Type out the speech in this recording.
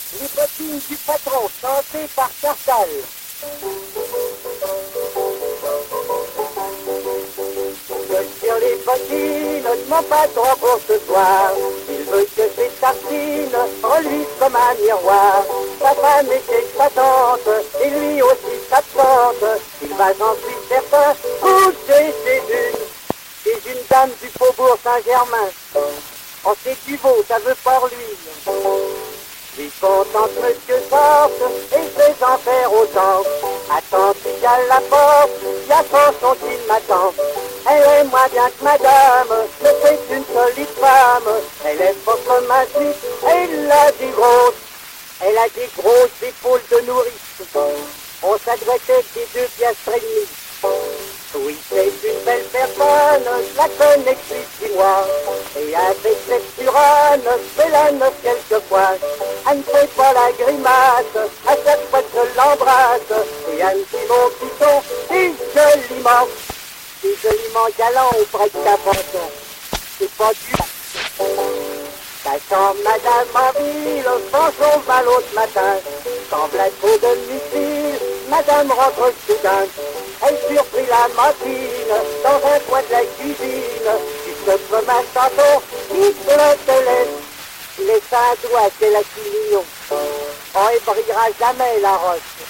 Les bottines du patron, chantées par Cartal. Sur les bottines de mon patron pour ce soir. Il veut que ses tartines reluisent comme un miroir. Sa femme est exploitante et lui aussi s'absente. Il va, j'en suis certain, coucher chez une dame du faubourg Saint-Germain. On sait du veau, ça veut pas lui. Il contente monsieur sorte et ses enfers autant. Attends, il y a la porte, il y a son qui m'attend. Elle est moins bien que madame, mais c'est une solide femme. Elle est pas comme un juif, elle a des grosses épaules de nourrice. On s'adressait des 2 piastres et demie. Oui, c'est une belle personne, je la connais depuis 6 mois. Et avec cette suronne, je fais la noce quelquefois. Elle ne fait pas la grimace, à chaque fois que je l'embrasse. Et elle me dit mon piton, c'est joliment galant auprès de ta pension. C'est pas du quand madame en ville, sans son bal l'autre matin, quand v'là trop de missile, madame rentre soudain. Elle surprit la machine dans un coin de la cuisine. Jusque comme un chanton, il te laisse. Les 5 doigts, c'est la mignon. On ne brillera jamais la roche.